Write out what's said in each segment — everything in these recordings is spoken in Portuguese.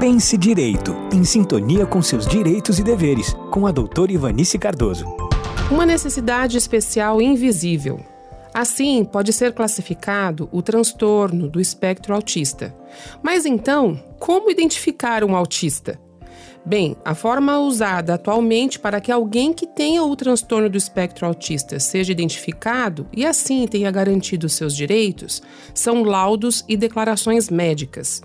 Pense Direito, em sintonia com seus direitos e deveres, com a doutora Ivanice Cardoso. Uma necessidade especial invisível. Assim, pode ser classificado o transtorno do espectro autista. Mas então, como identificar um autista? Bem, a forma usada atualmente para que alguém que tenha o transtorno do espectro autista seja identificado e assim tenha garantido seus direitos são laudos e declarações médicas.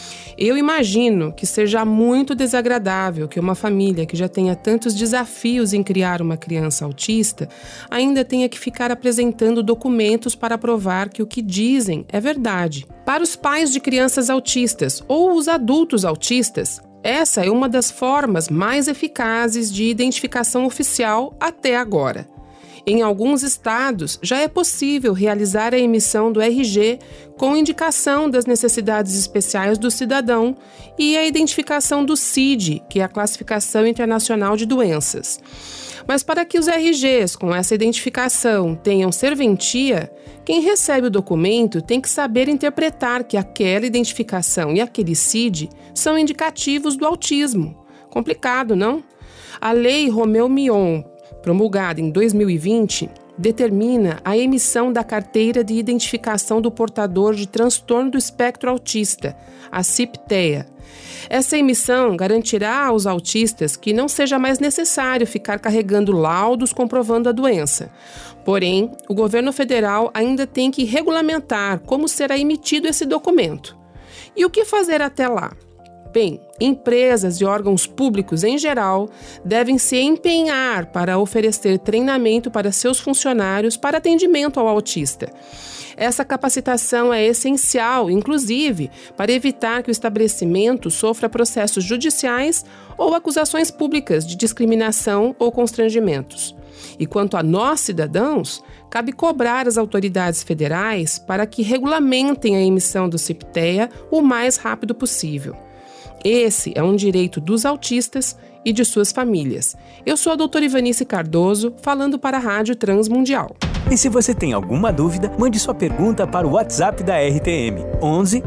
Eu imagino que seja muito desagradável que uma família que já tenha tantos desafios em criar uma criança autista ainda tenha que ficar apresentando documentos para provar que o que dizem é verdade. Para os pais de crianças autistas ou os adultos autistas, essa é uma das formas mais eficazes de identificação oficial até agora. Em alguns estados, já é possível realizar a emissão do RG com indicação das necessidades especiais do cidadão e a identificação do CID, que é a Classificação Internacional de Doenças. Mas para que os RGs com essa identificação tenham serventia, quem recebe o documento tem que saber interpretar que aquela identificação e aquele CID são indicativos do autismo. Complicado, não? A Lei Romeu-Mion, promulgada em 2020, determina a emissão da Carteira de Identificação do Portador de Transtorno do Espectro Autista, a CIPTEA. Essa emissão garantirá aos autistas que não seja mais necessário ficar carregando laudos comprovando a doença. Porém, o governo federal ainda tem que regulamentar como será emitido esse documento. E o que fazer até lá? Bem, empresas e órgãos públicos em geral devem se empenhar para oferecer treinamento para seus funcionários para atendimento ao autista. Essa capacitação é essencial, inclusive, para evitar que o estabelecimento sofra processos judiciais ou acusações públicas de discriminação ou constrangimentos. E quanto a nós, cidadãos, cabe cobrar as autoridades federais para que regulamentem a emissão do CIPTEA o mais rápido possível. Esse é um direito dos autistas e de suas famílias. Eu sou a doutora Ivanice Cardoso, falando para a Rádio Transmundial. E se você tem alguma dúvida, mande sua pergunta para o WhatsApp da RTM, 11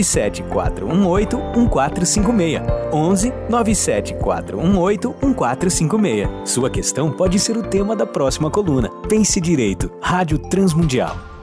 97418 1456. 11 97418 1456. Sua questão pode ser o tema da próxima coluna. Pense Direito, Rádio Transmundial.